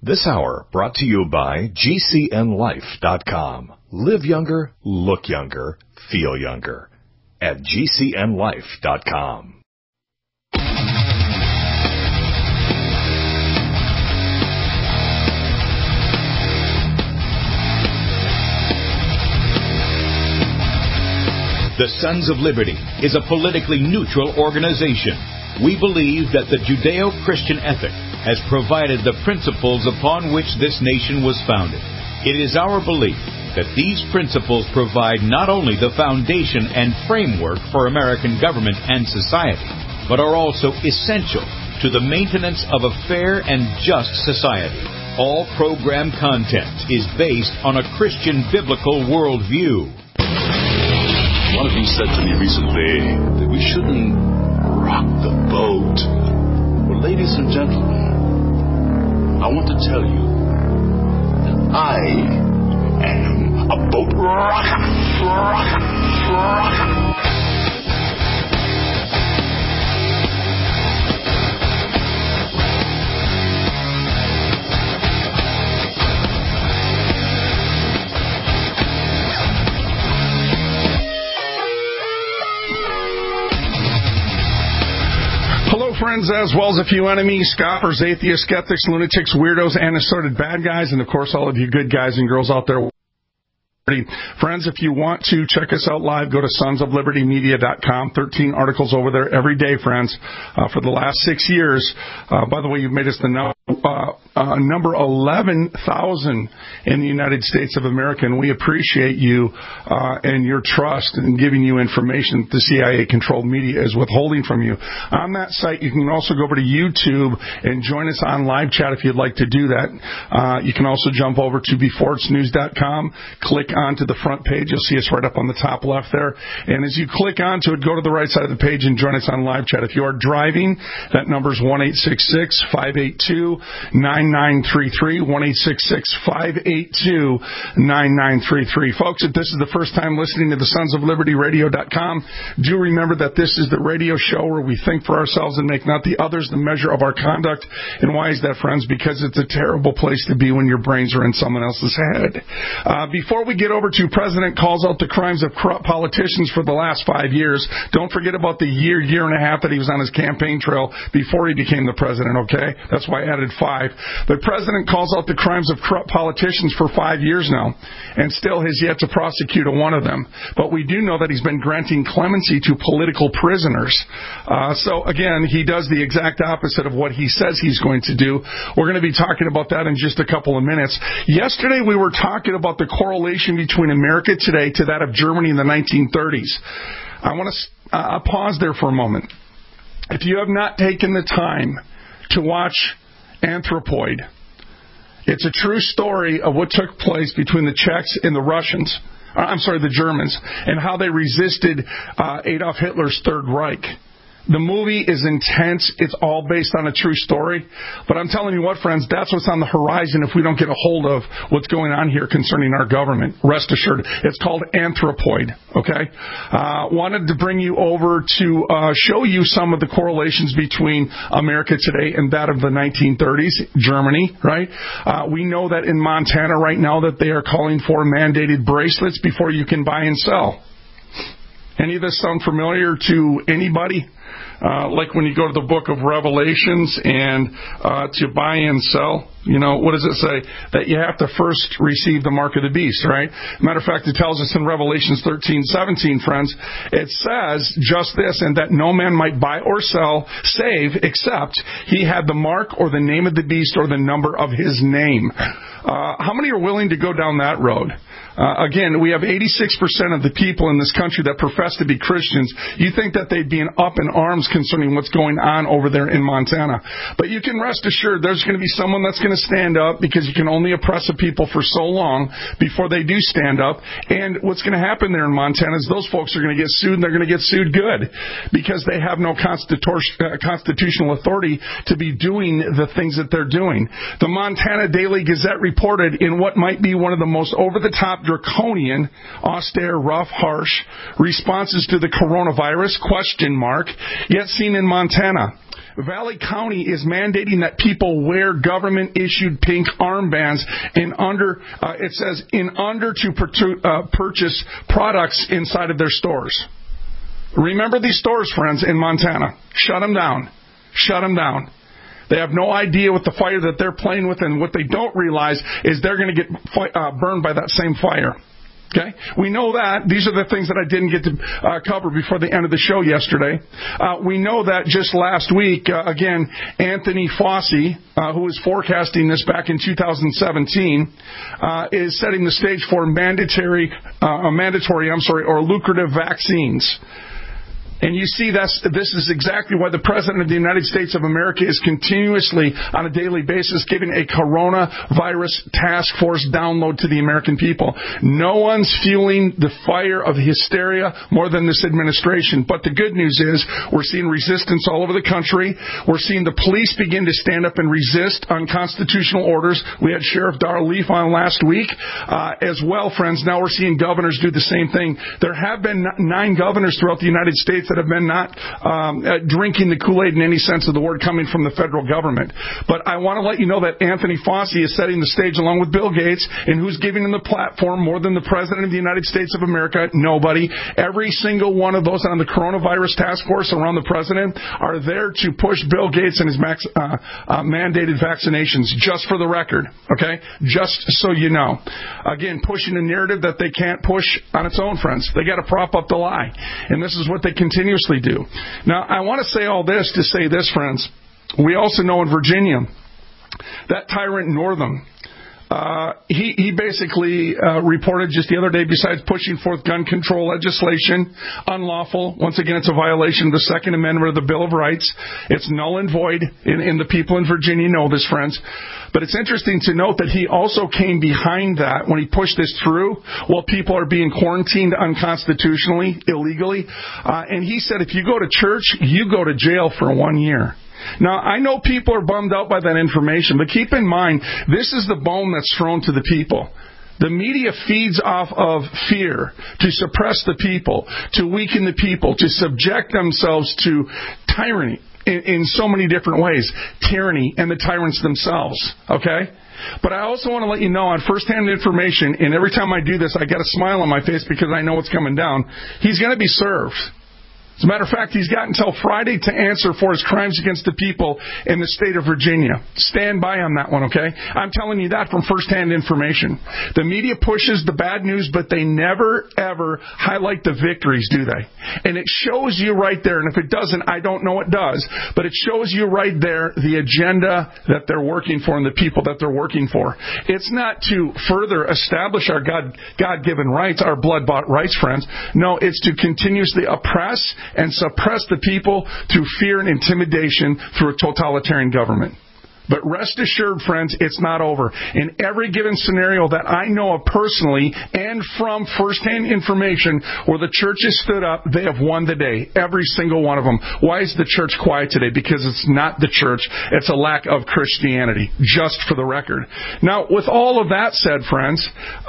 This hour brought to you by GCNLife.com. Live younger, look younger, feel younger. At GCNLife.com. The Sons of Liberty is a politically neutral organization. We believe that the Judeo-Christian ethic has provided the principles upon which this nation was founded. It is our belief that these principles provide not only the foundation and framework for American government and society, but are also essential to the maintenance of a fair and just society. All program content is based on a Christian biblical worldview. One of you said to me recently that we shouldn't rock the boat. Well, ladies and gentlemen, I want to tell you that I am a boat rocker. Friends, as well as a few enemies, scoffers, atheists, skeptics, lunatics, weirdos, and assorted bad guys, and of course all of you good guys and girls out there. Friends, if you want to check us out live, go to sonsoflibertymedia.com. 13 articles over there every day, friends, for the last 6 years. By the way, you've made us the number 11,000 in the United States of America, and we appreciate you and your trust in giving you information that the CIA-controlled media is withholding from you. On that site, you can also go over to YouTube and join us on live chat if you'd like to do that. You can also jump over to beforeitsnews.com, click onto the front page. You'll see us right up on the top left there. And as you click onto it, go to the right side of the page and join us on live chat. If you are driving, that number is 1-866-582-9933, 1-866-582-9933. Folks, if this is the first time listening to the Sons of Liberty Radio.com, do remember that this is the radio show where we think for ourselves and make not the others the measure of our conduct. And why is that, friends? Because it's a terrible place to be when your brains are in someone else's head. Before we get over to President calls out the crimes of corrupt politicians for the last 5 years. Don't forget about the year and a half that he was on his campaign trail before he became the president, okay? That's why I added 5. The president calls out the crimes of corrupt politicians for 5 years now, and still has yet to prosecute one of them. But we do know that he's been granting clemency to political prisoners. So, again, he does the exact opposite of what he says he's going to do. We're going to be talking about that in just a couple of minutes. Yesterday we were talking about the correlation between America today to that of Germany in the 1930s. I want to pause there for a moment. If you have not taken the time to watch Anthropoid, it's a true story of what took place between the Czechs and the Germans, and how they resisted Adolf Hitler's Third Reich. The movie is intense. It's all based on a true story. But I'm telling you what, friends, that's what's on the horizon if we don't get a hold of what's going on here concerning our government. Rest assured. It's called Anthropoid, okay? Wanted to bring you over to show you some of the correlations between America today and that of the 1930s, Germany, right? We know that in Montana right now that they are calling for mandated bracelets before you can buy and sell. Any of this sound familiar to anybody? Like when you go to the book of Revelations and to buy and sell, you know, what does it say? That you have to first receive the mark of the beast, right? Matter of fact, it tells us in Revelations 13:17, friends, it says just this, and that no man might buy or sell, save, except he had the mark or the name of the beast or the number of his name. How many are willing to go down that road? Again, we have 86% of the people in this country that profess to be Christians. You think that they'd be up in arms concerning what's going on over there in Montana. But you can rest assured there's going to be someone that's going to stand up, because you can only oppress a people for so long before they do stand up. And what's going to happen there in Montana is those folks are going to get sued, and they're going to get sued good, because they have no constitutional authority to be doing the things that they're doing. The Montana Daily Gazette reported in what might be one of the most over-the-top, draconian, austere, rough, harsh responses to the coronavirus, yet seen in Montana. Valley County is mandating that people wear government-issued pink armbands it says to purchase products inside of their stores. Remember these stores, friends, in Montana. Shut them down. Shut them down. They have no idea what the fire that they're playing with, and what they don't realize is they're going to get burned by that same fire. Okay? We know that. These are the things that I didn't get to cover before the end of the show yesterday. We know that just last week, again, Anthony Fauci, who was forecasting this back in 2017, is setting the stage for mandatory or lucrative vaccines. And you see this is exactly why the President of the United States of America is continuously, on a daily basis, giving a coronavirus task force download to the American people. No one's fueling the fire of hysteria more than this administration. But the good news is we're seeing resistance all over the country. We're seeing the police begin to stand up and resist unconstitutional orders. We had Sheriff Darrell Leaf on last week as well, friends. Now we're seeing governors do the same thing. There have been 9 governors throughout the United States that have been not drinking the Kool-Aid in any sense of the word coming from the federal government. But I want to let you know that Anthony Fauci is setting the stage along with Bill Gates, and who's giving him the platform more than the President of the United States of America? Nobody. Every single one of those on the coronavirus task force around the President are there to push Bill Gates and his mandated vaccinations, just for the record, okay? Just so you know. Again, pushing a narrative that they can't push on its own, friends. They got to prop up the lie. And this is what they continuously do. Now, I want to say all this to say this, friends. We also know in Virginia, that tyrant Northam, he basically reported just the other day, besides pushing forth gun control legislation, unlawful. Once again, it's a violation of the Second Amendment of the Bill of Rights. It's null and void, and the people in Virginia know this, friends. But it's interesting to note that he also came behind that when he pushed this through while people are being quarantined unconstitutionally, illegally. And he said, if you go to church, you go to jail for 1 year. Now, I know people are bummed out by that information, but keep in mind, this is the bone that's thrown to the people. The media feeds off of fear to suppress the people, to weaken the people, to subject themselves to tyranny in so many different ways. Tyranny and the tyrants themselves, okay? But I also want to let you know on first-hand information, and every time I do this, I get a smile on my face because I know what's coming down. He's going to be served. As a matter of fact, he's got until Friday to answer for his crimes against the people in the state of Virginia. Stand by on that one, okay? I'm telling you that from first-hand information. The media pushes the bad news, but they never, ever highlight the victories, do they? And it shows you right there, and if it doesn't, I don't know what does, but it shows you right there the agenda that they're working for and the people that they're working for. It's not to further establish our God-given rights, our blood-bought rights, friends. No, it's to continuously oppress and suppress the people through fear and intimidation through a totalitarian government. But rest assured, friends, it's not over. In every given scenario that I know of personally and from first-hand information where the church has stood up, they have won the day. Every single one of them. Why is the church quiet today? Because it's not the church. It's a lack of Christianity, just for the record. Now, with all of that said, friends,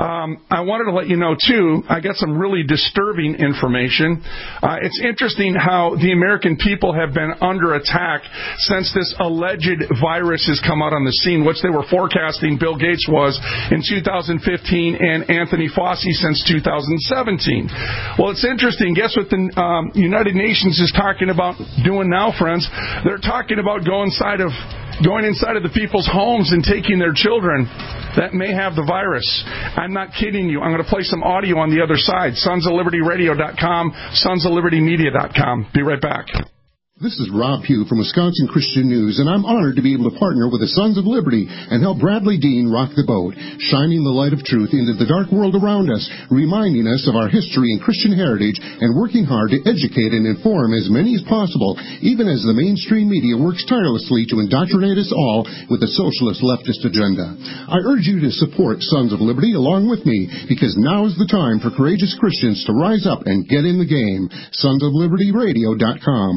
I wanted to let you know, too, I got some really disturbing information. It's interesting how the American people have been under attack since this alleged virus has come out on the scene, which they were forecasting Bill Gates was in 2015 and Anthony Fauci since 2017. Well, it's interesting. Guess what the United Nations is talking about doing now, friends? They're talking about going inside of the people's homes and taking their children that may have the virus. I'm not kidding you. I'm going to play some audio on the other side. SonsOfLibertyRadio.com, SonsOfLibertyMedia.com. Be right back. This is Rob Pugh from Wisconsin Christian News, and I'm honored to be able to partner with the Sons of Liberty and help Bradley Dean rock the boat, shining the light of truth into the dark world around us, reminding us of our history and Christian heritage, and working hard to educate and inform as many as possible, even as the mainstream media works tirelessly to indoctrinate us all with the socialist leftist agenda. I urge you to support Sons of Liberty along with me, because now is the time for courageous Christians to rise up and get in the game. SonsOfLibertyRadio.com. As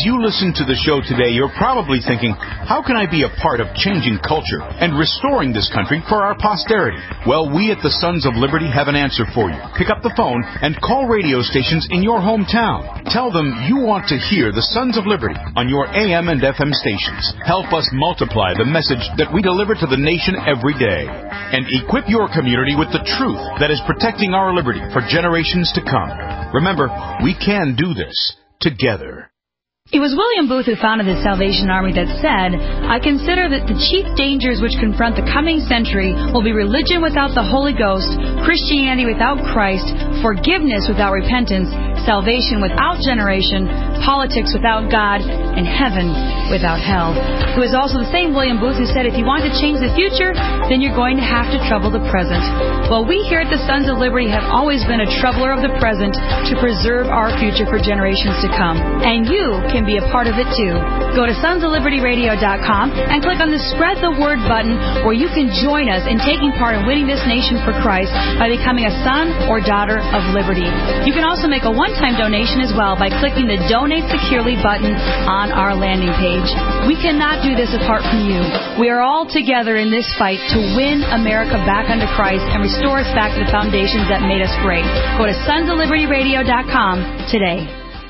As you listen to the show today, you're probably thinking, how can I be a part of changing culture and restoring this country for our posterity? Well, we at the Sons of Liberty have an answer for you. Pick up the phone and call radio stations in your hometown. Tell them you want to hear the Sons of Liberty on your AM and FM stations. Help us multiply the message that we deliver to the nation every day. And equip your community with the truth that is protecting our liberty for generations to come. Remember, we can do this together. It was William Booth who founded the Salvation Army that said, I consider that the chief dangers which confront the coming century will be religion without the Holy Ghost, Christianity without Christ, forgiveness without repentance, salvation without generation, politics without God, and heaven without hell. It was also the same William Booth who said, if you want to change the future, then you're going to have to trouble the present. Well, we here at the Sons of Liberty have always been a troubler of the present to preserve our future for generations to come. And you can be a part of it too. Go to sonsoflibertyradio.com and click on the Spread the Word button, where you can join us in taking part in winning this nation for Christ by becoming a son or daughter of liberty. You can also make a one-time donation as well by clicking the Donate Securely button on our landing page. We cannot do this apart from you. We are all together in this fight to win America back under Christ and restore us back to the foundations that made us great. Go to sonsoflibertyradio.com today.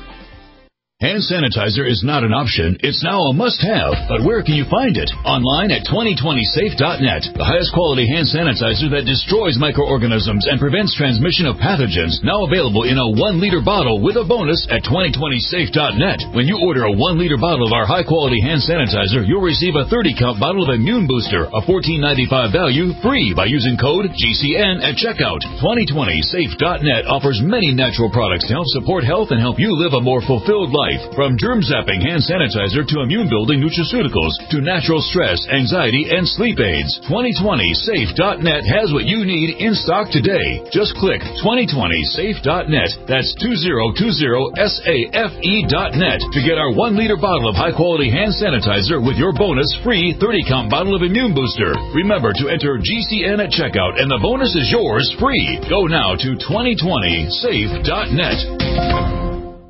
Hand sanitizer is not an option. It's now a must-have. But where can you find it? Online at 2020safe.net. The highest quality hand sanitizer that destroys microorganisms and prevents transmission of pathogens. Now available in a 1-liter bottle with a bonus at 2020safe.net. When you order a 1-liter bottle of our high-quality hand sanitizer, you'll receive a 30-count bottle of Immune Booster, a $14.95 value, free by using code GCN at checkout. 2020safe.net offers many natural products to help support health and help you live a more fulfilled life. From germ-zapping hand sanitizer to immune-building nutraceuticals to natural stress, anxiety, and sleep aids. 2020safe.net has what you need in stock today. Just click 2020safe.net. That's 2020safe.net to get our 1-liter bottle of high-quality hand sanitizer with your bonus free 30-count bottle of Immune Booster. Remember to enter GCN at checkout, and the bonus is yours free. Go now to 2020safe.net.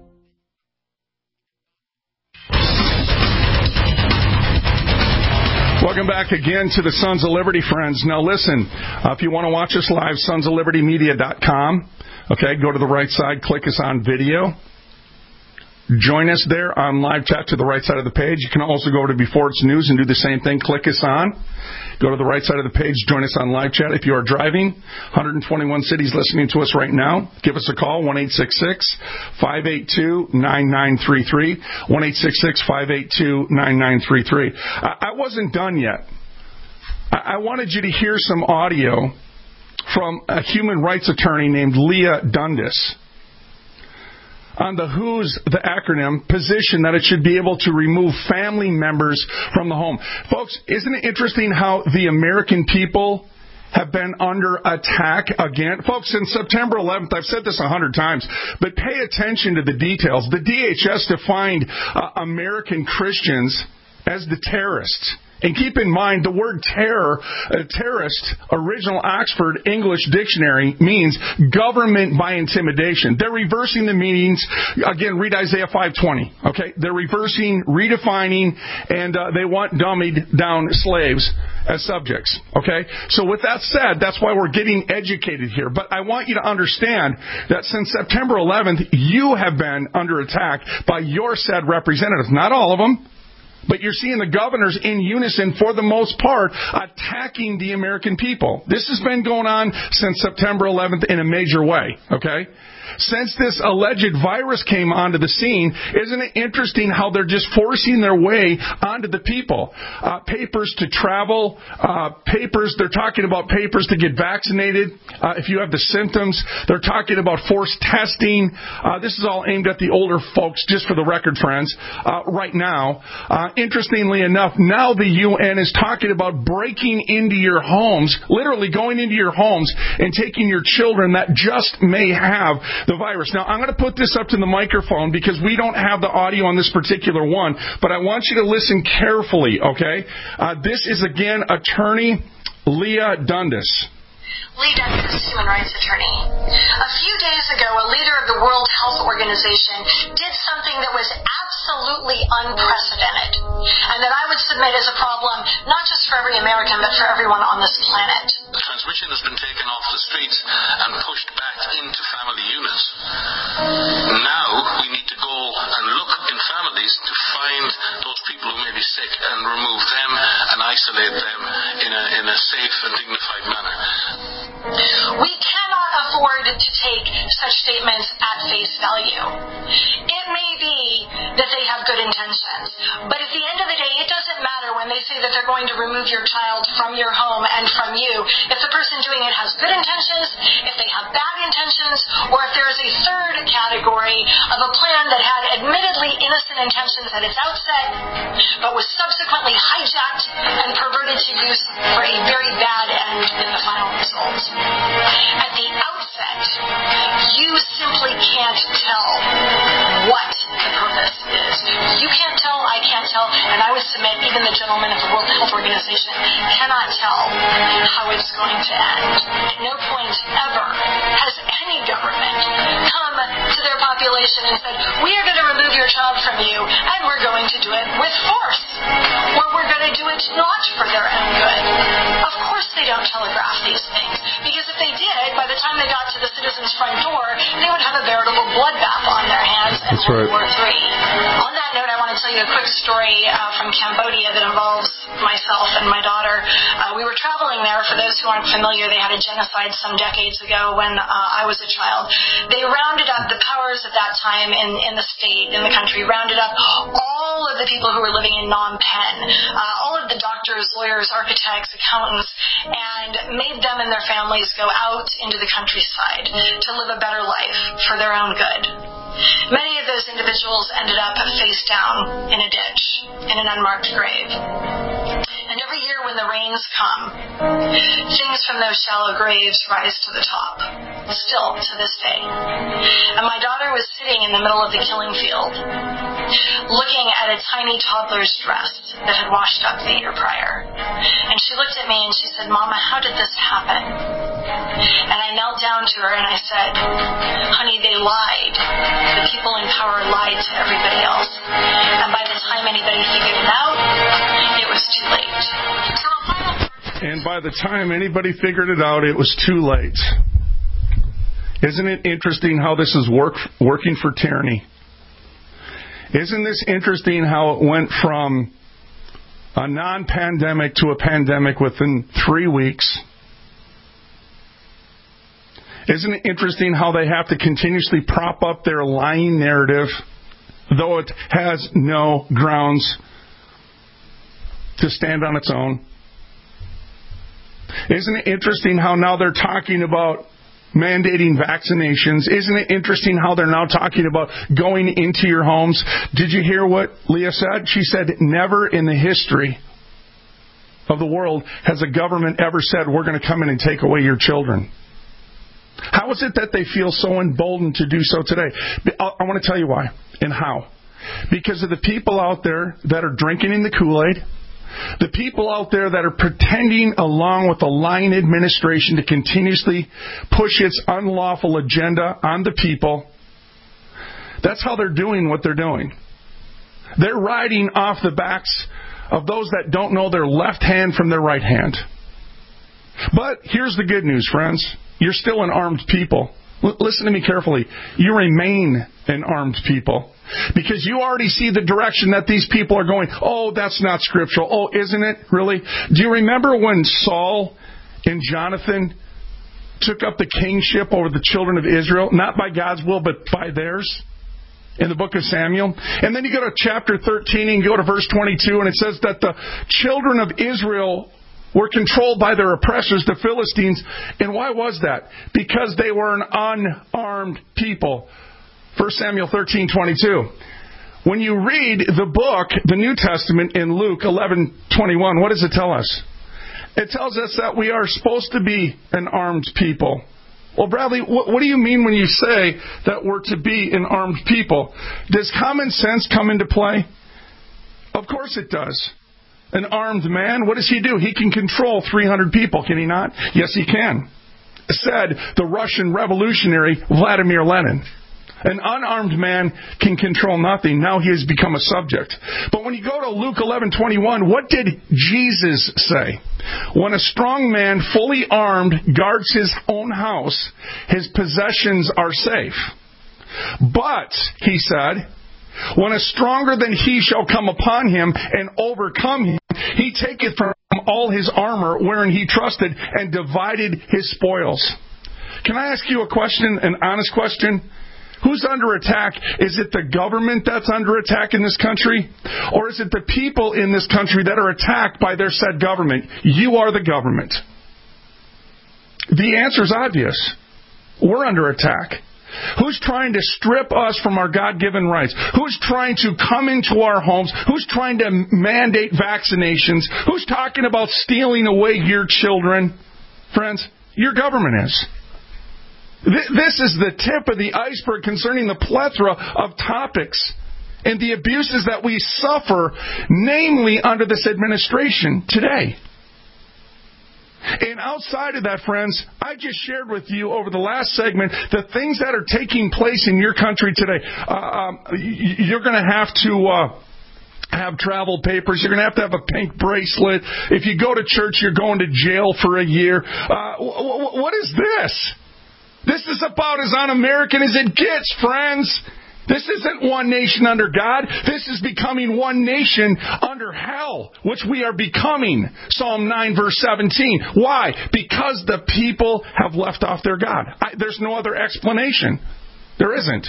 Welcome back again to the Sons of Liberty, friends. Now listen, if you want to watch us live, sonsoflibertymedia.com. Okay, go to the right side, click us on video. Join us there on live chat to the right side of the page. You can also go to Before It's News and do the same thing. Click us on. Go to the right side of the page. Join us on live chat. If you are driving, 121 cities listening to us right now, give us a call, 1-866-582-9933, 1-866-582-9933. I wasn't done yet. I wanted you to hear some audio from a human rights attorney named Leah Dundas on the WHO's, the acronym, position that it should be able to remove family members from the home. Folks, isn't it interesting how the American people have been under attack again? Folks, since September 11th, I've said this 100 times, but pay attention to the details. The DHS defined American Christians as the terrorists. And keep in mind, the word terrorist, original Oxford English Dictionary, means government by intimidation. They're reversing the meanings. Again, read Isaiah 5:20. Okay, they're reversing, redefining, and they want dummied down slaves as subjects. Okay, so with that said, that's why we're getting educated here. But I want you to understand that since September 11th, you have been under attack by your said representatives. Not all of them. But you're seeing the governors in unison, for the most part, attacking the American people. This has been going on since September 11th in a major way, okay? Since this alleged virus came onto the scene, isn't it interesting how they're just forcing their way onto the people? Papers to travel, they're talking about papers to get vaccinated. If you have the symptoms, they're talking about forced testing. This is all aimed at the older folks, just for the record, friends, right now. Interestingly enough, now the UN is talking about breaking into your homes, literally going into your homes and taking your children that just may have the virus. Now, I'm going to put this up to the microphone because we don't have the audio on this particular one, but I want you to listen carefully, okay? This is, again, attorney Leah Dundas. Lee Dennis, human rights attorney. A few days ago, a leader of the World Health Organization did something that was absolutely unprecedented, and that I would submit as a problem not just for every American, but for everyone on this planet. The transmission has been taken off the streets and pushed back into family units. Now we need to go and look in families to find those people who may be sick and remove them and isolate them in a safe and dignified manner. We cannot afford to take such statements at face value. It may be that they have good intentions, but at the end of the day, it doesn't matter when they say that they're going to remove your child from your home and from you. If the person doing it has good intentions, if they have bad intentions, or if there is a third category of a plan that had admittedly innocent intentions at its outset, but was subsequently hijacked and perverted to use for a very bad end in the final result. At the outset, you simply can't tell what the purpose is. You can't tell, I can't tell, and I would submit even the gentleman at the World Health Organization cannot tell how it's going to end. At no point ever has any government come to their population and said, we are going to remove your child from you, and we're going to do it with force, or we're going to do it not for their own good. Of course they don't telegraph these things, because if they did, by the time they got to the citizens' front door, they would have a veritable bloodbath on their hands in World War III. On that note, I want to tell you a quick story from Cambodia that involves myself and my daughter. We were traveling there. For those who aren't familiar, they had a genocide some decades ago when I was a child. They rounded up the powers at that time in the state, in the country, rounded up all of the people who were living in Phnom Penh, all of the doctors, lawyers, architects, accountants, and made them and their families go out into the countryside to live a better life for their own good. Many of those individuals ended up face down in a ditch, in an unmarked grave. And every year when the rains come, things from those shallow graves rise to the top, still to this day. And my daughter was sitting in the middle of the killing field, looking at a tiny toddler's dress that had washed up the year prior. And she looked at me and she said, Mama, how did this happen? And I knelt down to her and I said, honey, they lied. The people in power lied to everybody else. And by the time anybody figured it out, it was too late. And by the time anybody figured it out, it was too late. Isn't it interesting how this is working for tyranny? Isn't this interesting how it went from a non-pandemic to a pandemic within 3 weeks? Isn't it interesting how they have to continuously prop up their lying narrative, though it has no grounds to stand on its own? Isn't it interesting how now they're talking about mandating vaccinations? Isn't it interesting how they're now talking about going into your homes? Did you hear what Leah said? She said, never in the history of the world has a government ever said, we're going to come in and take away your children. How is it that they feel so emboldened to do so today? I want to tell you why and how. Because of the people out there that are drinking in the Kool-Aid, the people out there that are pretending along with the lying administration to continuously push its unlawful agenda on the people. That's how they're doing what they're doing. They're riding off the backs of those that don't know their left hand from their right hand. But here's the good news, friends. You're still an armed people. Listen to me carefully. You remain an armed people. Because you already see the direction that these people are going. Oh, that's not scriptural. Oh, isn't it? Really? Do you remember when Saul and Jonathan took up the kingship over the children of Israel? Not by God's will, but by theirs? In the book of Samuel. And then you go to chapter 13 and go to verse 22, and it says that the children of Israel were controlled by their oppressors, the Philistines. And why was that? Because they were an unarmed people. 1 Samuel 13:22. When you read the book, the New Testament in Luke 11:21, what does it tell us? It tells us that we are supposed to be an armed people. Well, Bradley, what do you mean when you say that we're to be an armed people? Does common sense come into play? Of course it does. An armed man, what does he do? He can control 300 people, can he not? Yes, he can. said the Russian revolutionary Vladimir Lenin. An unarmed man can control nothing. Now he has become a subject. But when you go to Luke 11:21, what did Jesus say? When a strong man, fully armed, guards his own house, his possessions are safe. But, he said, when a stronger than he shall come upon him and overcome him, he taketh from all his armor wherein he trusted and divided his spoils. Can I ask you a question, an honest question? Who's under attack? Is it the government that's under attack in this country? Or is it the people in this country that are attacked by their said government? You are the government. The answer is obvious. We're under attack. Who's trying to strip us from our God-given rights? Who's trying to come into our homes? Who's trying to mandate vaccinations? Who's talking about stealing away your children? Friends, your government is. This is the tip of the iceberg concerning the plethora of topics and the abuses that we suffer, namely under this administration today. And outside of that, friends, I just shared with you over the last segment the things that are taking place in your country today. You're going to have travel papers. You're going to have a pink bracelet. If you go to church, you're going to jail for a year. What is this? This is about as un-American as it gets, friends. This isn't one nation under God. This is becoming one nation under hell, which we are becoming. Psalm 9, verse 17. Why? Because the people have left off their God. There's no other explanation. There isn't.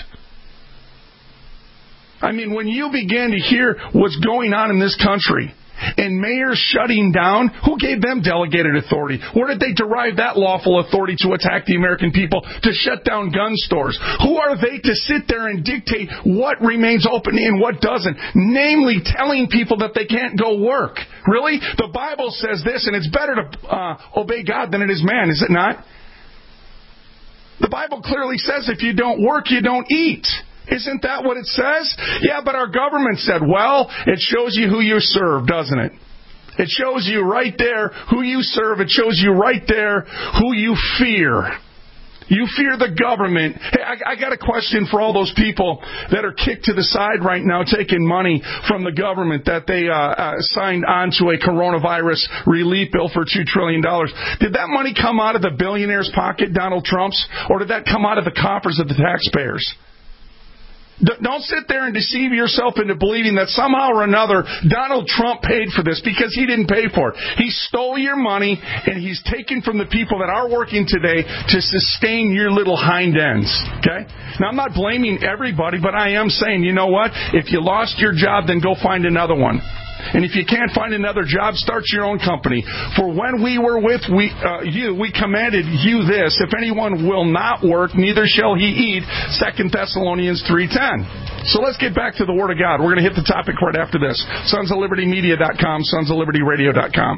I mean, when you begin to hear what's going on in this country, and mayors shutting down, who gave them delegated authority? Where did they derive that lawful authority to attack the American people, to shut down gun stores? Who are they to sit there and dictate what remains open and what doesn't? Namely, telling people that they can't go work. Really? The Bible says this, and it's better to obey God than it is man, is it not? The Bible clearly says if you don't work, you don't eat. Isn't that what it says? Yeah, but our government said, well, it shows you who you serve, doesn't it? It shows you right there who you serve. It shows you right there who you fear. You fear the government. Hey, I got a question for all those people that are kicked to the side right now taking money from the government that they signed onto a coronavirus relief bill for $2 trillion. Did that money come out of the billionaire's pocket, Donald Trump's, or did that come out of the coffers of the taxpayers? Don't sit there and deceive yourself into believing that somehow or another Donald Trump paid for this, because he didn't pay for it. He stole your money, and he's taken from the people that are working today to sustain your little hind ends. Okay? Now, I'm not blaming everybody, but I am saying, you know what? If you lost your job, then go find another one. And if you can't find another job, start your own company. For when we were with you, we commanded you this: if anyone will not work, neither shall he eat. 2 Thessalonians 3:10. So let's get back to the Word of God. We're going to hit the topic right after this. SonsOfLibertyMedia.com, SonsOfLibertyRadio.com.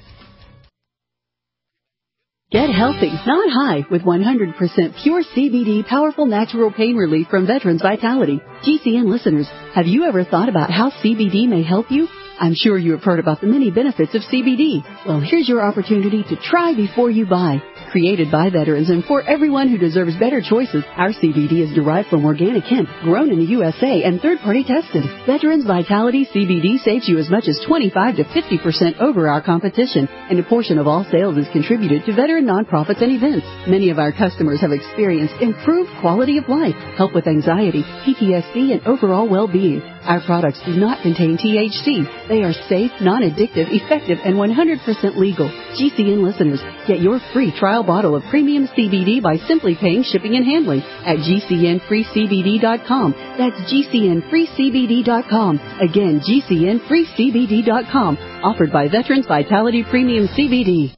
Get healthy, not high, with 100% pure CBD powerful natural pain relief from Veterans Vitality. GCN listeners, have you ever thought about how CBD may help you? I'm sure you have heard about the many benefits of CBD. Well, here's your opportunity to try before you buy. Created by veterans and for everyone who deserves better choices, our CBD is derived from organic hemp, grown in the USA, and third-party tested. Veterans Vitality CBD saves you as much as 25 to 50% over our competition, and a portion of all sales is contributed to veteran nonprofits and events. Many of our customers have experienced improved quality of life, help with anxiety, PTSD, and overall well-being. Our products do not contain THC. They are safe, non-addictive, effective, and 100% legal. GCN listeners, get your free trial bottle of premium CBD by simply paying shipping and handling at GCNFreeCBD.com. That's GCNFreeCBD.com. Again, GCNFreeCBD.com. Offered by Veterans Vitality Premium CBD.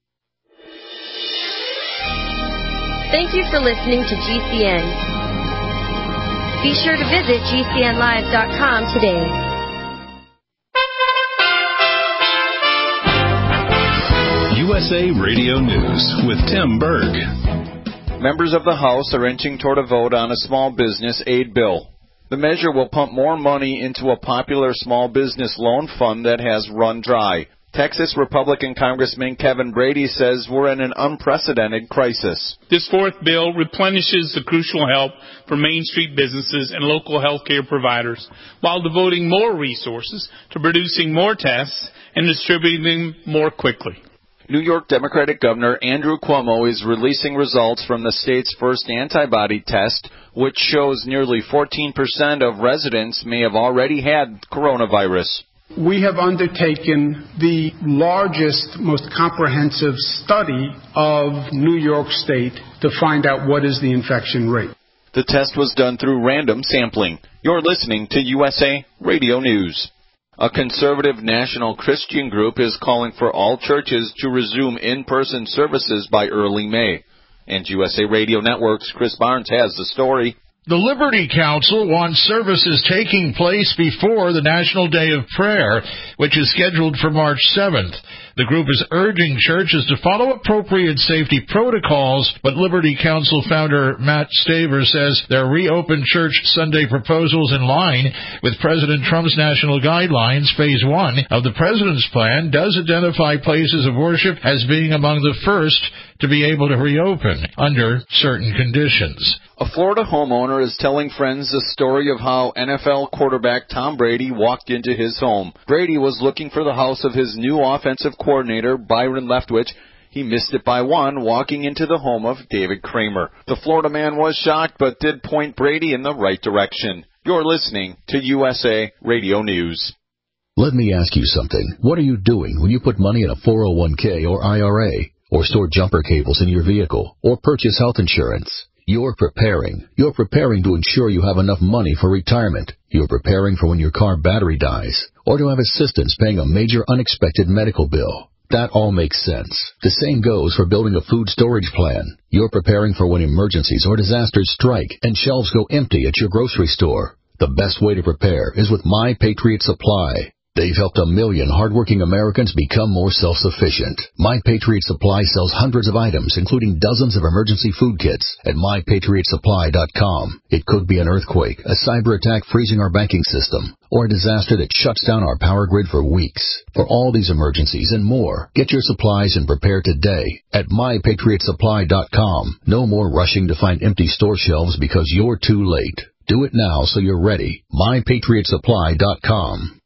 Thank you for listening to GCN. Be sure to visit GCNlive.com today. USA Radio News with Tim Berg. Members of the House are inching toward a vote on a small business aid bill. The measure will pump more money into a popular small business loan fund that has run dry. Texas Republican Congressman Kevin Brady says we're in an unprecedented crisis. This fourth bill replenishes the crucial help for Main Street businesses and local health care providers while devoting more resources to producing more tests and distributing them more quickly. New York Democratic Governor Andrew Cuomo is releasing results from the state's first antibody test, which shows nearly 14% of residents may have already had coronavirus. We have undertaken the largest, most comprehensive study of New York State to find out what is the infection rate. The test was done through random sampling. You're listening to USA Radio News. A conservative national Christian group is calling for all churches to resume in-person services by early May. And USA Radio Network's Chris Barnes has the story. The Liberty Council wants services taking place before the National Day of Prayer, which is scheduled for March 7th. The group is urging churches to follow appropriate safety protocols, but Liberty Council founder Matt Staver says their reopened church Sunday proposals in line with President Trump's national guidelines. Phase 1 of the president's plan does identify places of worship as being among the first to be able to reopen under certain conditions. A Florida homeowner is telling friends the story of how NFL quarterback Tom Brady walked into his home. Brady was looking for the house of his new offensive coordinator, Byron Leftwich. He missed it by one, walking into the home of David Kramer. The Florida man was shocked, but did point Brady in the right direction. You're listening to USA Radio News. Let me ask you something. What are you doing when you put money in a 401k or IRA, or store jumper cables in your vehicle, or purchase health insurance? You're preparing. You're preparing to ensure you have enough money for retirement. You're preparing for when your car battery dies, or to have assistance paying a major unexpected medical bill. That all makes sense. The same goes for building a food storage plan. You're preparing for when emergencies or disasters strike and shelves go empty at your grocery store. The best way to prepare is with My Patriot Supply. They've helped 1 million hardworking Americans become more self-sufficient. My Patriot Supply sells hundreds of items, including dozens of emergency food kits at MyPatriotSupply.com. It could be an earthquake, a cyber attack freezing our banking system, or a disaster that shuts down our power grid for weeks. For all these emergencies and more, get your supplies and prepare today at MyPatriotSupply.com. No more rushing to find empty store shelves because you're too late. Do it now so you're ready. MyPatriotSupply.com.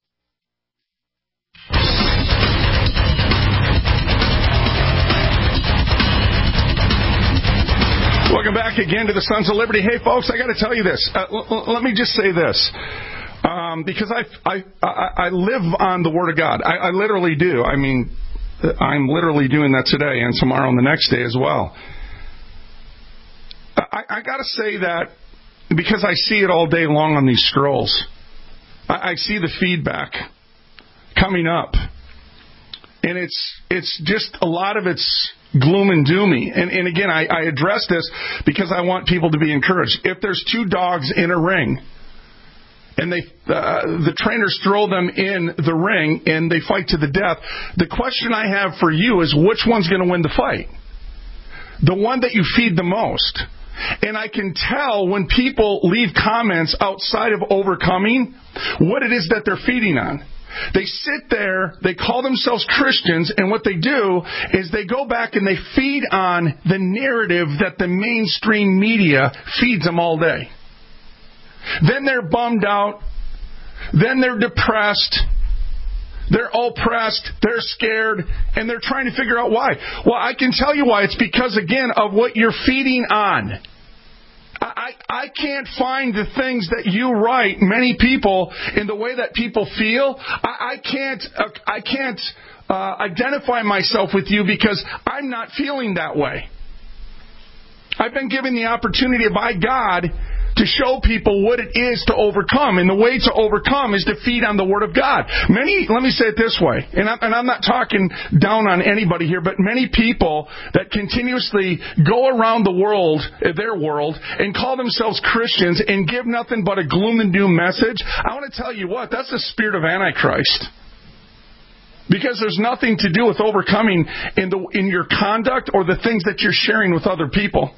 Welcome back again to the Sons of Liberty. Hey, folks, I got to tell you this. Let me just say this, because I live on the Word of God. I literally do. I mean, I'm literally doing that today and tomorrow and the next day as well. I got to say that because I see it all day long on these scrolls. I see the feedback coming up, and it's just a lot of it's gloom and doomy. And again, I address this because I want people to be encouraged. If there's two dogs in a ring, and the trainers throw them in the ring and they fight to the death, the question I have for you is which one's going to win the fight? The one that you feed the most. And I can tell when people leave comments outside of overcoming what it is that they're feeding on. They sit there, they call themselves Christians, and what they do is they go back and they feed on the narrative that the mainstream media feeds them all day. Then they're bummed out. Then they're depressed. They're oppressed. They're scared. And they're trying to figure out why. Well, I can tell you why. It's because, again, of what you're feeding on. I can't find the things that you write, many people, in the way that people feel. I can't identify myself with you because I'm not feeling that way. I've been given the opportunity by God to show people what it is to overcome. And the way to overcome is to feed on the Word of God. Let me say it this way, and I'm not talking down on anybody here, but many people that continuously go around the world, their world, and call themselves Christians and give nothing but a gloom and doom message, I want to tell you what, that's the spirit of Antichrist. Because there's nothing to do with overcoming in your conduct or the things that you're sharing with other people.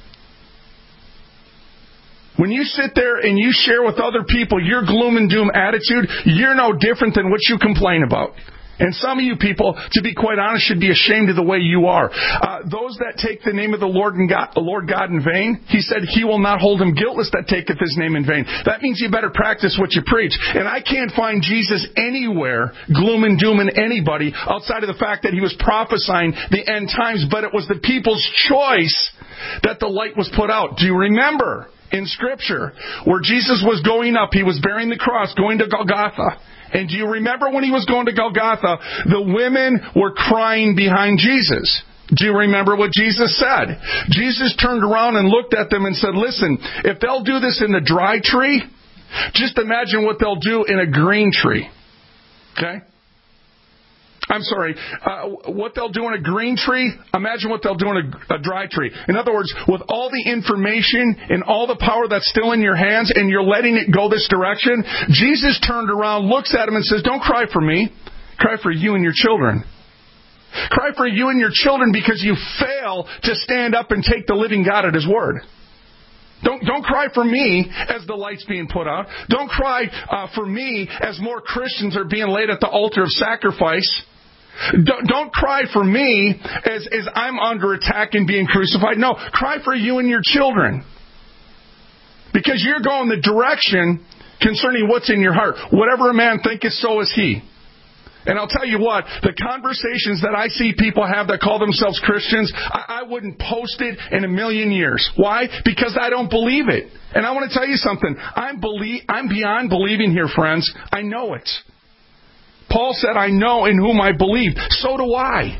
When you sit there and you share with other people your gloom and doom attitude, you're no different than what you complain about. And some of you people, to be quite honest, should be ashamed of the way you are. Those that take the name of the Lord God in vain, he said he will not hold him guiltless that taketh his name in vain. That means you better practice what you preach. And I can't find Jesus anywhere gloom and dooming anybody outside of the fact that he was prophesying the end times, but it was the people's choice that the light was put out. Do you remember in Scripture where Jesus was going up, he was bearing the cross, going to Golgotha. And do you remember when he was going to Golgotha, the women were crying behind Jesus? Do you remember what Jesus said? Jesus turned around and looked at them and said, listen, if they'll do this in the dry tree, just imagine what they'll do in a green tree. Okay? I'm sorry, what they'll do in a green tree, imagine what they'll do in a dry tree. In other words, with all the information and all the power that's still in your hands and you're letting it go this direction, Jesus turned around, looks at him and says, don't cry for me, cry for you and your children. Cry for you and your children because you fail to stand up and take the living God at his word. Don't cry for me as the light's being put out. Don't cry for me as more Christians are being laid at the altar of sacrifice. Don't cry for me as I'm under attack and being crucified. No, cry for you and your children. Because you're going the direction concerning what's in your heart. Whatever a man thinketh, so is he. And I'll tell you what, the conversations that I see people have that call themselves Christians, I wouldn't post it in a million years. Why? Because I don't believe it. And I want to tell you something. I'm beyond believing here, friends. I know it. Paul said, I know in whom I believe. So do I.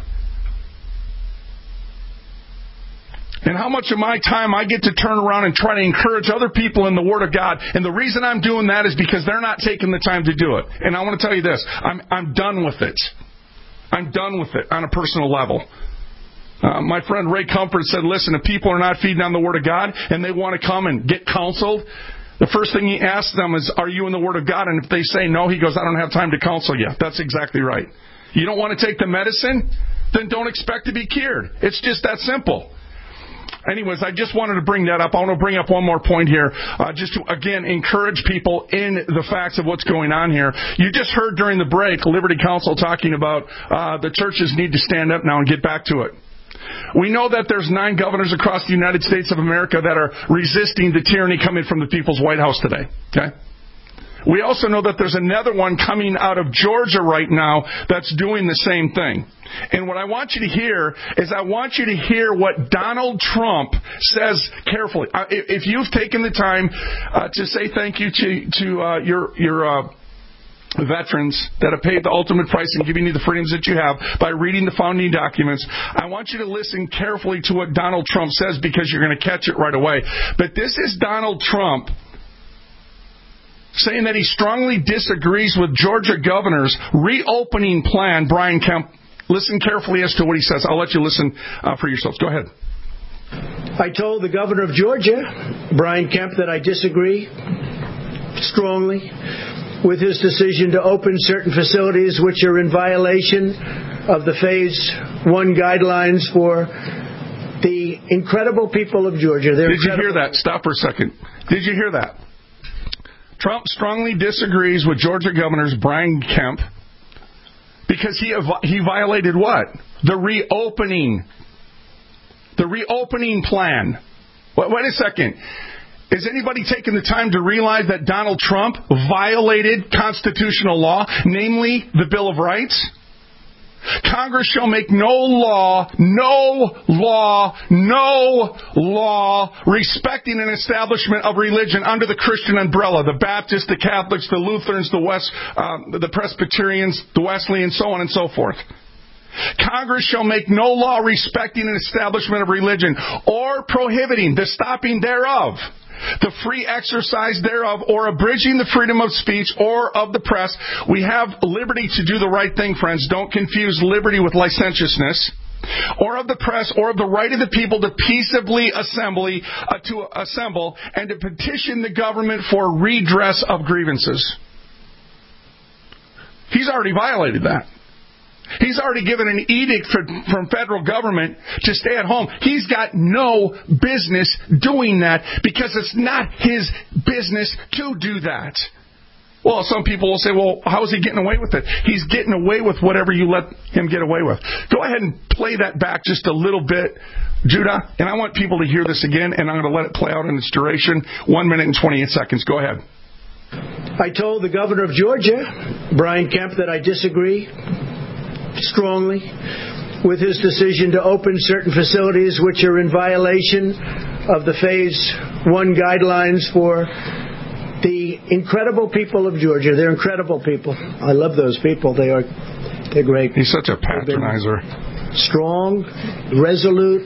And how much of my time I get to turn around and try to encourage other people in the Word of God. And the reason I'm doing that is because they're not taking the time to do it. And I want to tell you this. I'm done with it. I'm done with it on a personal level. My friend Ray Comfort said, listen, if people are not feeding on the Word of God and they want to come and get counseled, the first thing he asks them is, are you in the Word of God? And if they say no, he goes, I don't have time to counsel you. That's exactly right. You don't want to take the medicine? Then don't expect to be cured. It's just that simple. Anyways, I just wanted to bring that up. I want to bring up one more point here, just to, again, encourage people in the facts of what's going on here. You just heard during the break Liberty Counsel talking about the churches need to stand up now and get back to it. We know that there's 9 governors across the United States of America that are resisting the tyranny coming from the People's White House today. Okay? We also know that there's another one coming out of Georgia right now that's doing the same thing. And what I want you to hear is I want you to hear what Donald Trump says carefully. If you've taken the time to say thank you to your veterans that have paid the ultimate price and giving you the freedoms that you have by reading the founding documents, I want you to listen carefully to what Donald Trump says because you're going to catch it right away. But this is Donald Trump saying that he strongly disagrees with Georgia governor's reopening plan, Brian Kemp. Listen carefully as to what he says. I'll let you listen for yourselves. Go ahead. I told the governor of Georgia, Brian Kemp, that I disagree strongly with his decision to open certain facilities which are in violation of the Phase 1 guidelines for the incredible people of Georgia. Did you hear that? Stop for a second. Did you hear that? Trump strongly disagrees with Georgia Governor Brian Kemp because he violated what? The reopening plan. Wait a second. Is anybody taking the time to realize that Donald Trump violated constitutional law, namely the Bill of Rights? Congress shall make no law respecting an establishment of religion under the Christian umbrella. The Baptists, the Catholics, the Lutherans, the Presbyterians, the Wesleyans, so on and so forth. Congress shall make no law respecting an establishment of religion or prohibiting the stopping thereof, the free exercise thereof, or abridging the freedom of speech or of the press. We have liberty to do the right thing, friends. Don't confuse liberty with licentiousness. Or of the press, or of the right of the people to peaceably assemble and to petition the government for redress of grievances. He's already violated that. He's already given an edict from federal government to stay at home. He's got no business doing that because it's not his business to do that. Well, some people will say, well, how is he getting away with it? He's getting away with whatever you let him get away with. Go ahead and play that back just a little bit, Judah, and I want people to hear this again, and I'm going to let it play out in its duration, 1 minute and 28 seconds. Go ahead. I told the governor of Georgia, Brian Kemp, that I disagree strongly with his decision to open certain facilities which are in violation of the Phase 1 guidelines for the incredible people of Georgia. They're incredible people. I love those people. They're great. He's such a patronizer. Strong, resolute,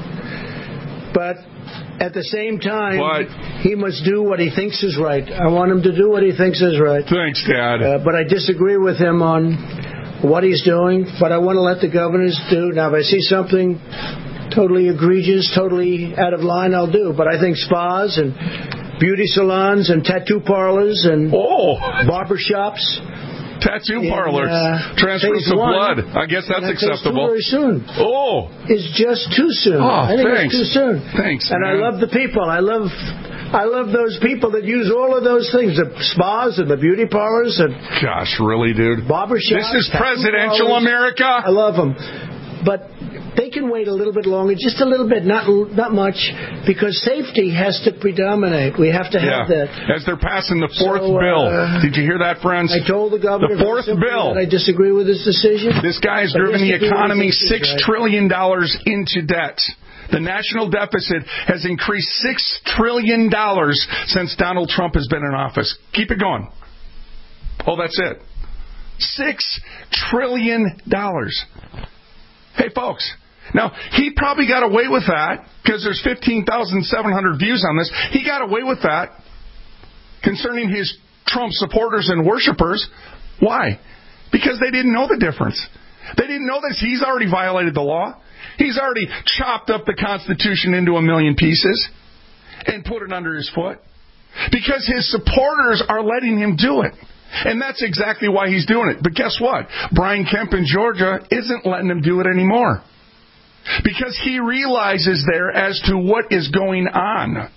but at the same time, he must do what he thinks is right. I want him to do what he thinks is right. Thanks, Dad. But I disagree with him on what he's doing, but I want to let the governors do. Now, if I see something totally egregious, totally out of line, I'll do. But I think spas and beauty salons and tattoo parlors and barber shops. Tattoo parlors. Transference of blood. I guess that's acceptable. Very soon. Is just too soon. I think it's too soon. Thanks, and man. I love the people. I love those people that use all of those things, the spas and the beauty parlors. And gosh, really, dude? Barber shops. This is presidential America. I love them. But they can wait a little bit longer, just a little bit, not much, because safety has to predominate. We have to have that. As they're passing the fourth bill. Did you hear that, friends? I told the governor the fourth bill that I disagree with his decision. This guy has driven the economy $6 trillion into debt. The national deficit has increased $6 trillion since Donald Trump has been in office. Keep it going. Oh, that's it. $6 trillion. Hey, folks. Now, he probably got away with that because there's 15,700 views on this. He got away with that concerning his Trump supporters and worshipers. Why? Because they didn't know the difference. They didn't know that he's already violated the law. He's already chopped up the Constitution into a million pieces and put it under his foot. Because his supporters are letting him do it. And that's exactly why he's doing it. But guess what? Brian Kemp in Georgia isn't letting him do it anymore. Because he realizes there as to what is going on.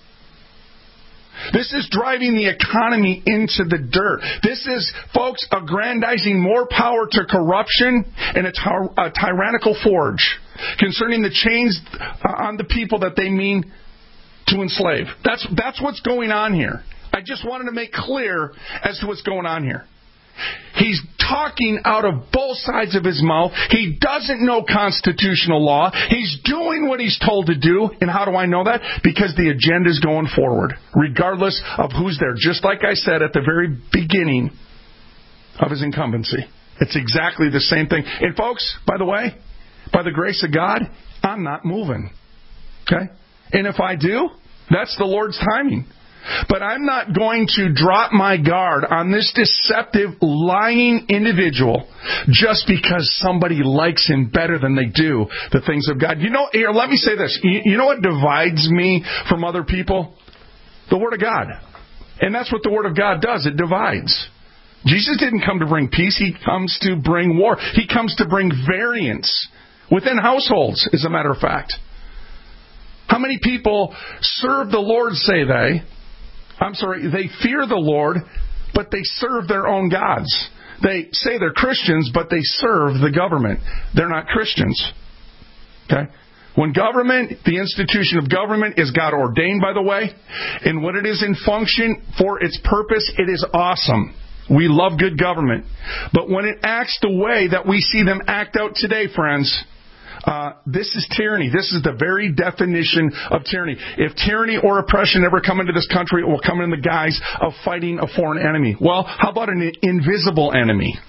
This is driving the economy into the dirt. This is, folks, aggrandizing more power to corruption and a tyrannical forge concerning the chains on the people that they mean to enslave. That's what's going on here. I just wanted to make clear as to what's going on here. He's talking out of both sides of his mouth. He doesn't know constitutional law. He's doing what he's told to do. And how do I know that? Because the agenda is going forward, regardless of who's there. Just like I said at the very beginning of his incumbency. It's exactly the same thing. And folks, by the way, by the grace of God, I'm not moving. Okay? And if I do, that's the Lord's timing. But I'm not going to drop my guard on this deceptive, lying individual just because somebody likes him better than they do the things of God. You know, here, let me say this. You know what divides me from other people? The Word of God. And that's what the Word of God does. It divides. Jesus didn't come to bring peace. He comes to bring war. He comes to bring variance within households, as a matter of fact. How many people serve the Lord, say they? They fear the Lord, but they serve their own gods. They say they're Christians, but they serve the government. They're not Christians. Okay? When government, the institution of government is God ordained, by the way, and when it is in function for its purpose, it is awesome. We love good government. But when it acts the way that we see them act out today, friends, this is tyranny. This is the very definition of tyranny. If tyranny or oppression ever come into this country, it will come in the guise of fighting a foreign enemy. Well, how about an invisible enemy?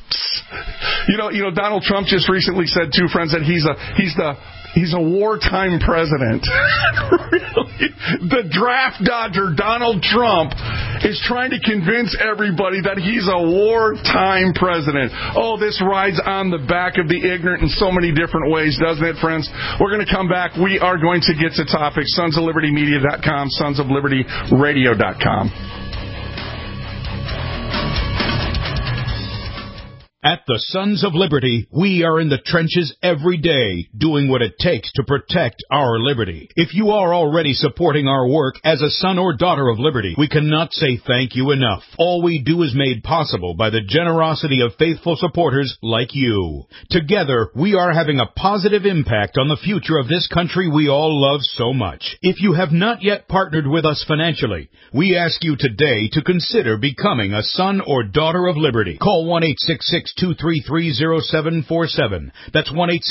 You know, Donald Trump just recently said, too, friends, that he's a wartime president. Really? The draft dodger Donald Trump is trying to convince everybody that he's a wartime president. Oh, this rides on the back of the ignorant in so many different ways, doesn't it, friends? We're going to come back. We are going to get to topics. SonsOfLibertyMedia.com, SonsOfLibertyRadio.com. At the Sons of Liberty, we are in the trenches every day, doing what it takes to protect our liberty. If you are already supporting our work as a son or daughter of liberty, we cannot say thank you enough. All we do is made possible by the generosity of faithful supporters like you. Together, we are having a positive impact on the future of this country we all love so much. If you have not yet partnered with us financially, we ask you today to consider becoming a son or daughter of liberty. Call 1-866-233-0747. That's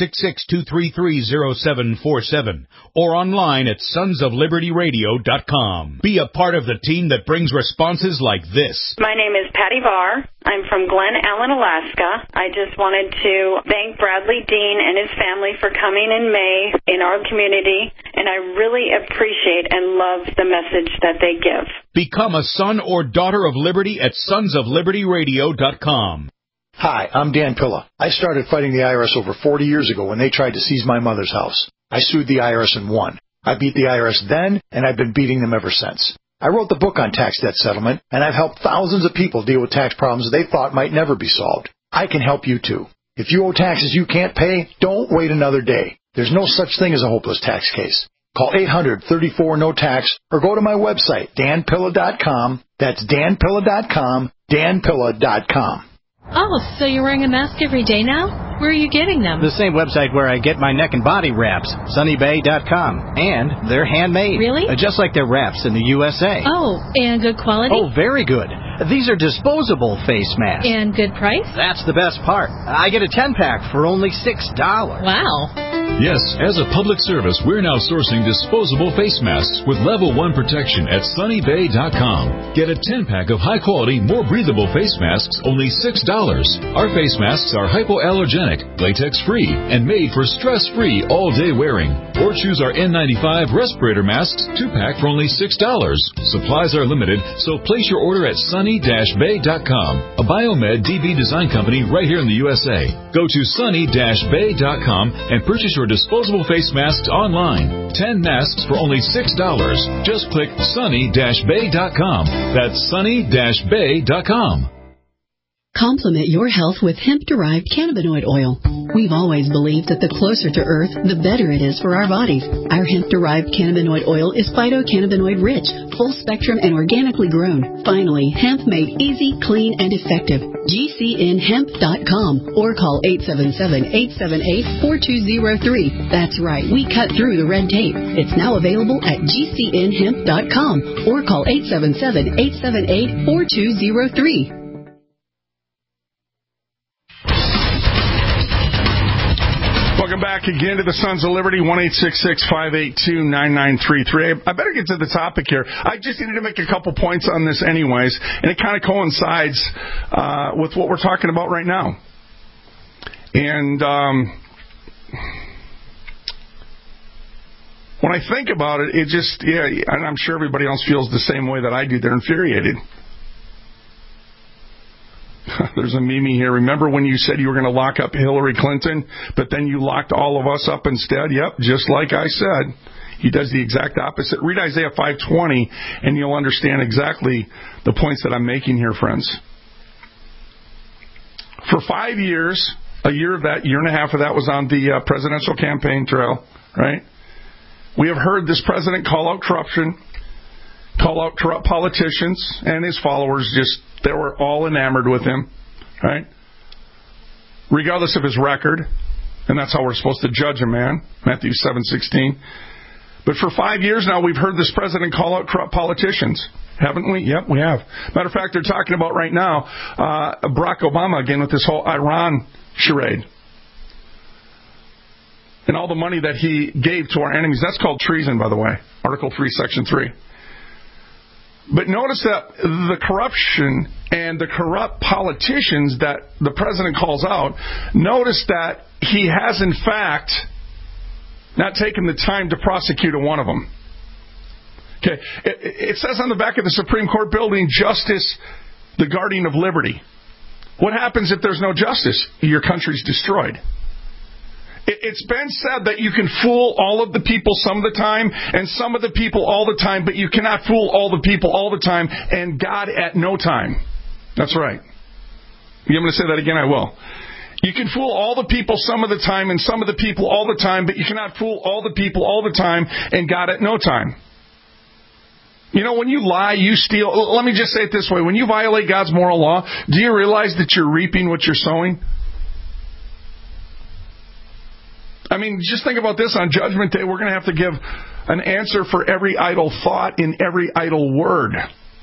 1-866-233-0747. Or online at sonsoflibertyradio.com. Be a part of the team that brings responses like this. My name is Patty Varr. I'm from Glen Ellen, Alaska. I just wanted to thank Bradley Dean and his family for coming in May in our community, and I really appreciate and love the message that they give. Become a son or daughter of liberty at sonsoflibertyradio.com. Hi, I'm Dan Pilla. I started fighting the IRS over 40 years ago when they tried to seize my mother's house. I sued the IRS and won. I beat the IRS then, and I've been beating them ever since. I wrote the book on tax debt settlement, and I've helped thousands of people deal with tax problems they thought might never be solved. I can help you too. If you owe taxes you can't pay, don't wait another day. There's no such thing as a hopeless tax case. Call 800-34-NO-TAX or go to my website, danpilla.com. That's danpilla.com, danpilla.com. Oh, so you're wearing a mask every day now? Where are you getting them? The same website where I get my neck and body wraps, sunnybay.com. And they're handmade. Really? Just like their wraps in the USA. Oh, and good quality? Oh, very good. These are disposable face masks. And good price? That's the best part. I get a 10-pack for only $6. Wow. Yes, as a public service, we're now sourcing disposable face masks with level 1 protection at sunnybay.com. Get a 10-pack of high-quality, more breathable face masks, only $6. Our face masks are hypoallergenic, latex-free, and made for stress-free all-day wearing. Or choose our N95 respirator masks 2-pack for only $6. Supplies are limited, so place your order at sunny-bay.com, a Biomed DB design company right here in the USA. Go to sunny-bay.com and purchase your disposable face masks online. 10 masks for only $6. Just click sunny-bay.com. That's sunny-bay.com. Complement your health with hemp-derived cannabinoid oil. We've always believed that the closer to Earth, the better it is for our bodies. Our hemp-derived cannabinoid oil is phytocannabinoid-rich, full-spectrum, and organically grown. Finally, hemp made easy, clean, and effective. GCNhemp.com or call 877-878-4203. That's right, we cut through the red tape. It's now available at GCNhemp.com or call 877-878-4203. Welcome back again to the Sons of Liberty, 1-866-582-9933. I better get to the topic here. I just needed to make a couple points on this anyways, and it kind of coincides with what we're talking about right now. And when I think about it, it just, and I'm sure everybody else feels the same way that I do. They're infuriated. There's a meme here. Remember when you said you were going to lock up Hillary Clinton, but then you locked all of us up instead? Yep, just like I said. He does the exact opposite. Read Isaiah 5:20, and you'll understand exactly the points that I'm making here, friends. For 5 years, a year of that, year and a half of that was on the presidential campaign trail, right? We have heard this president call out corruption, call out corrupt politicians, and his followers they were all enamored with him, right? Regardless of his record, and that's how we're supposed to judge a man, Matthew 7:16. But for 5 years now, we've heard this president call out corrupt politicians, haven't we? Yep, we have. Matter of fact, they're talking about right now Barack Obama again with this whole Iran charade. And all the money that he gave to our enemies. That's called treason, by the way. Article 3, Section 3. But notice that the corruption and the corrupt politicians that the president calls out, notice that he has, in fact, not taken the time to prosecute one of them. Okay, it says on the back of the Supreme Court building, justice, the guardian of liberty. What happens if there's no justice? Your country's destroyed. It's been said that you can fool all of the people some of the time and some of the people all the time, but you cannot fool all the people all the time and God at no time. That's right. You want me to say that again? I will. You can fool all the people some of the time and some of the people all the time, but you cannot fool all the people all the time and God at no time. You know, when you lie, you steal. Let me just say it this way. When you violate God's moral law, do you realize that you're reaping what you're sowing? I mean, just think about this. On Judgment Day, we're going to have to give an answer for every idle thought in every idle word.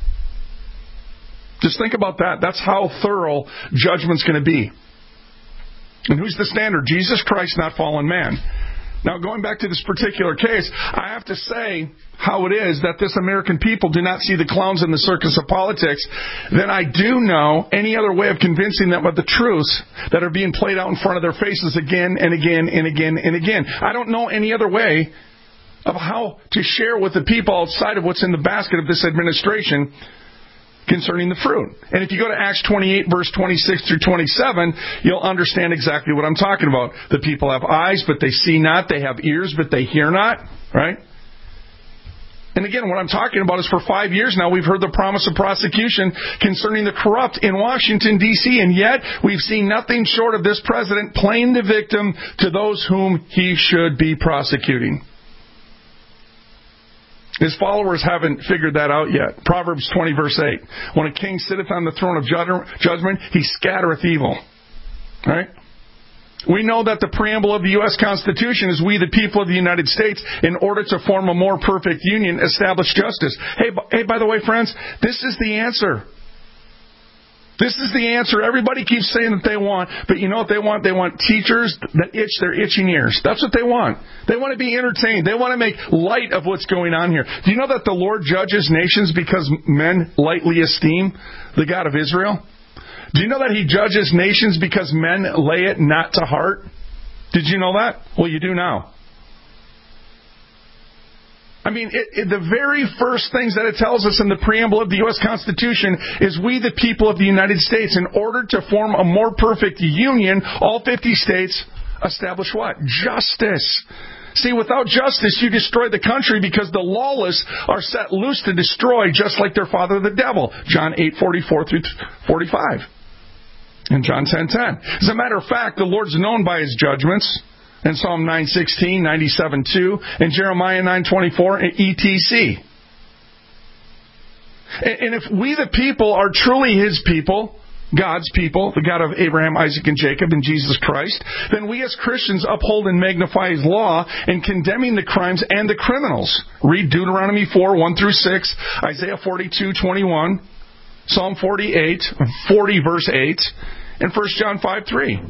Just think about that. That's how thorough judgment's going to be. And who's the standard? Jesus Christ, not fallen man. Now, going back to this particular case, I have to say how it is that this American people do not see the clowns in the circus of politics. Then I do know any other way of convincing them of the truths that are being played out in front of their faces again and again and again and again. I don't know any other way of how to share with the people outside of what's in the basket of this administration concerning the fruit. And if you go to Acts 28, verse 26 through 27, you'll understand exactly what I'm talking about. The people have eyes, but they see not. They have ears, but they hear not. Right? And again, what I'm talking about is for 5 years now, we've heard the promise of prosecution concerning the corrupt in Washington, D.C., and yet we've seen nothing short of this president playing the victim to those whom he should be prosecuting. His followers haven't figured that out yet. Proverbs 20, verse 8. When a king sitteth on the throne of judgment, he scattereth evil. Right? We know that the preamble of the U.S. Constitution is we, the people of the United States, in order to form a more perfect union, establish justice. Hey, by the way, friends, this is the answer. This is the answer. Everybody keeps saying that they want, but you know what they want? They want teachers that itch their itching ears. That's what they want. They want to be entertained. They want to make light of what's going on here. Do you know that the Lord judges nations because men lightly esteem the God of Israel? Do you know that He judges nations because men lay it not to heart? Did you know that? Well, you do now. I mean, the very first things that it tells us in the preamble of the U.S. Constitution is we, the people of the United States, in order to form a more perfect union, all 50 states establish what? Justice. See, without justice, you destroy the country because the lawless are set loose to destroy just like their father, the devil. John 8:44 through 45. And John 10:10. As a matter of fact, the Lord's known by His judgments. And Psalm 9:16, 97:2, and Jeremiah 9:24, and etc. And if we the people are truly His people, God's people, the God of Abraham, Isaac, and Jacob, and Jesus Christ, then we as Christians uphold and magnify His law in condemning the crimes and the criminals. Read Deuteronomy 4, 1 through 6, Isaiah 42, 21, Psalm 40, verse 8, and 1 John 5, 3.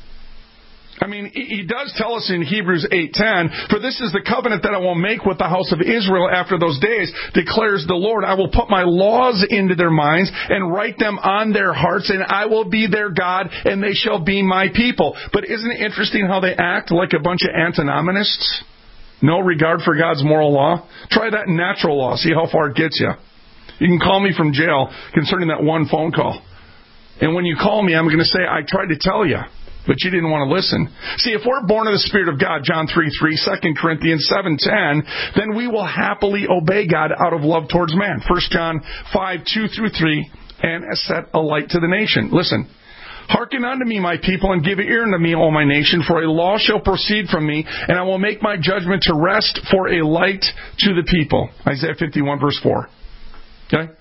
I mean, He does tell us in Hebrews 8:10, for this is the covenant that I will make with the house of Israel after those days, declares the Lord. I will put my laws into their minds and write them on their hearts, and I will be their God, and they shall be my people. But isn't it interesting how they act like a bunch of antinomianists? No regard for God's moral law. Try that in natural law. See how far it gets you. You can call me from jail concerning that one phone call. And when you call me, I'm going to say, I tried to tell you. But you didn't want to listen. See, if we're born of the Spirit of God, John 3:3, 2 Corinthians 7:10, then we will happily obey God out of love towards man. 1 John 5:2 through 3, and set a light to the nation. Listen. Hearken unto me, my people, and give ear unto me, O my nation, for a law shall proceed from me, and I will make my judgment to rest for a light to the people. Isaiah 51, verse 4. Okay?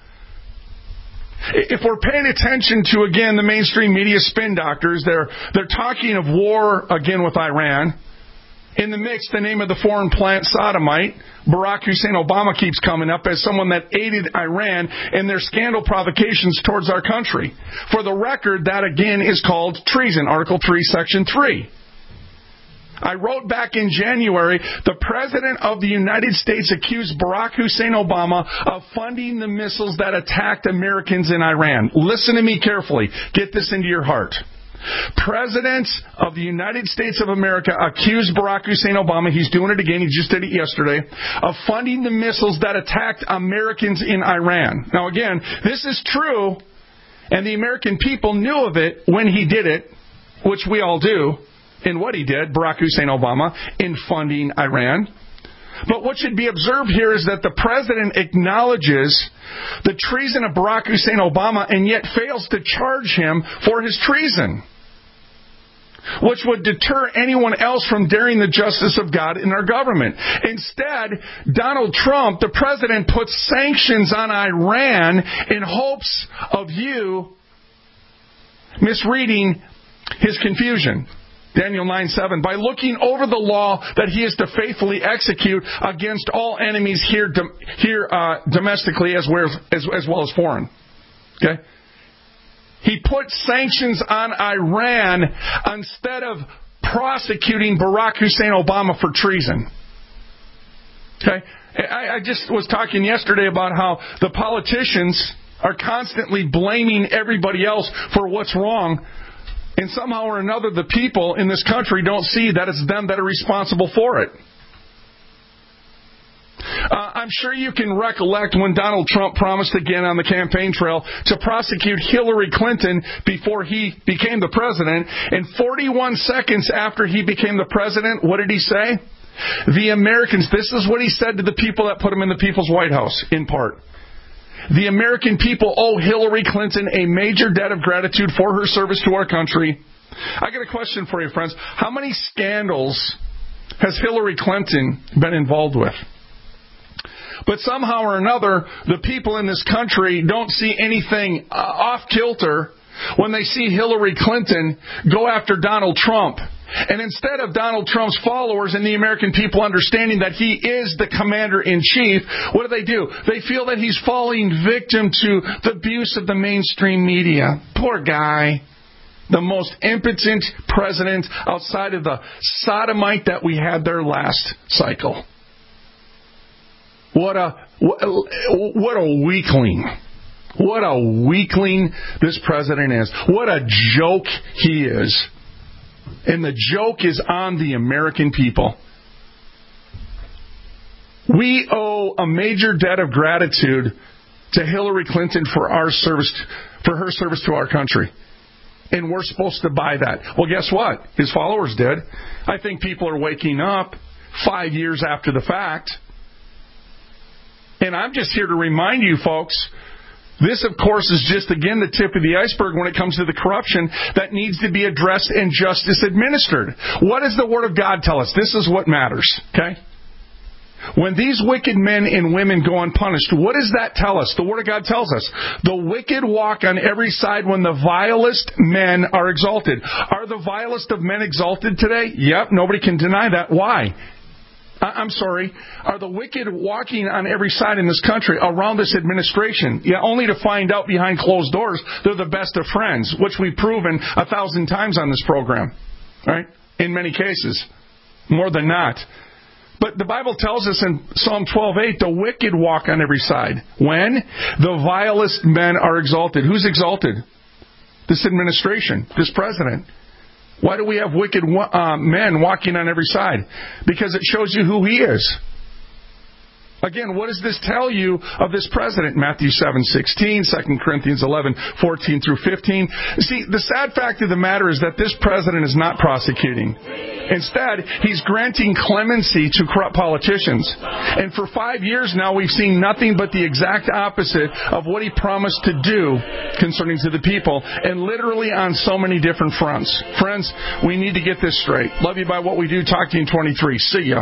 If we're paying attention to, again, the mainstream media spin doctors, they're talking of war again with Iran. In the mix, the name of the foreign plant sodomite, Barack Hussein Obama, keeps coming up as someone that aided Iran in their scandal provocations towards our country. For the record, that again is called treason, Article 3, Section 3. I wrote back in January, the President of the United States accused Barack Hussein Obama of funding the missiles that attacked Americans in Iran. Listen to me carefully. Get this into your heart. President of the United States of America accused Barack Hussein Obama, he's doing it again, he just did it yesterday, of funding the missiles that attacked Americans in Iran. Now again, this is true, and the American people knew of it when he did it, which we all do. In what he did, Barack Hussein Obama, in funding Iran. But what should be observed here is that the president acknowledges the treason of Barack Hussein Obama and yet fails to charge him for his treason, which would deter anyone else from daring the justice of God in our government. Instead, Donald Trump, the president, puts sanctions on Iran in hopes of you misreading his confusion. Daniel 9:7, by looking over the law that he is to faithfully execute against all enemies here domestically as well as foreign. Okay? He put sanctions on Iran instead of prosecuting Barack Hussein Obama for treason. Okay? I just was talking yesterday about how the politicians are constantly blaming everybody else for what's wrong. And somehow or another, the people in this country don't see that it's them that are responsible for it. I'm sure you can recollect when Donald Trump promised again on the campaign trail to prosecute Hillary Clinton before he became the president. And 41 seconds after he became the president, what did he say? The Americans, this is what he said to the people that put him in the People's White House, in part. The American people owe Hillary Clinton a major debt of gratitude for her service to our country. I got a question for you, friends. How many scandals has Hillary Clinton been involved with? But somehow or another, the people in this country don't see anything off kilter when they see Hillary Clinton go after Donald Trump. And instead of Donald Trump's followers and the American people understanding that he is the commander-in-chief, what do? They feel that he's falling victim to the abuse of the mainstream media. Poor guy. The most impotent president outside of the sodomite that we had there last cycle. What a weakling. What a weakling this president is. What a joke he is. And the joke is on the American people. We owe a major debt of gratitude to Hillary Clinton for her service to our country. And we're supposed to buy that. Well, guess what? His followers did. I think people are waking up 5 years after the fact. And I'm just here to remind you, folks, this, of course, is just, again, the tip of the iceberg when it comes to the corruption that needs to be addressed and justice administered. What does the Word of God tell us? This is what matters, okay? When these wicked men and women go unpunished, what does that tell us? The Word of God tells us the wicked walk on every side when the vilest men are exalted. Are the vilest of men exalted today? Yep, nobody can deny that. Why? I'm sorry, are the wicked walking on every side in this country around this administration? Yeah, only to find out behind closed doors they're the best of friends, which we've proven 1,000 times on this program, right? In many cases, more than not. But the Bible tells us in Psalm 12:8, the wicked walk on every side. When? The vilest men are exalted. Who's exalted? This administration, this president. Why do we have wicked men walking on every side? Because it shows you who he is. Again, what does this tell you of this president? Matthew 7:16, 2 Corinthians 11:14 through 15. See, the sad fact of the matter is that this president is not prosecuting. Instead, he's granting clemency to corrupt politicians. And for 5 years now, we've seen nothing but the exact opposite of what he promised to do concerning to the people, and literally on so many different fronts. Friends, we need to get this straight. Love you by what we do. Talk to you in 23. See ya.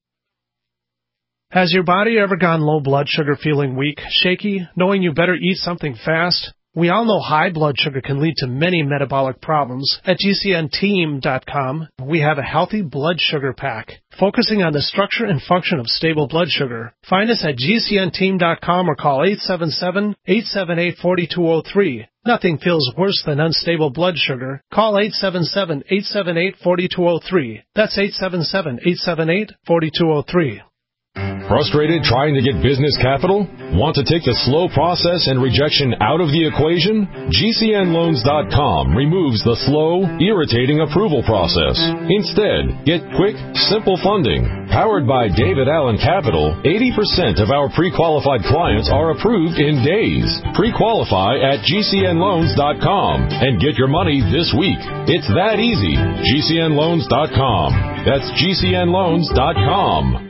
Has your body ever gone low blood sugar, feeling weak, shaky, knowing you better eat something fast? We all know high blood sugar can lead to many metabolic problems. At GCNteam.com, we have a healthy blood sugar pack, focusing on the structure and function of stable blood sugar. Find us at GCNteam.com or call 877-878-4203. Nothing feels worse than unstable blood sugar. Call 877-878-4203. That's 877-878-4203. Frustrated trying to get business capital? Want to take the slow process and rejection out of the equation? GCNloans.com removes the slow, irritating approval process. Instead, get quick, simple funding. Powered by David Allen Capital, 80% of our pre-qualified clients are approved in days. Pre-qualify at GCNloans.com and get your money this week. It's that easy. GCNloans.com. That's GCNloans.com.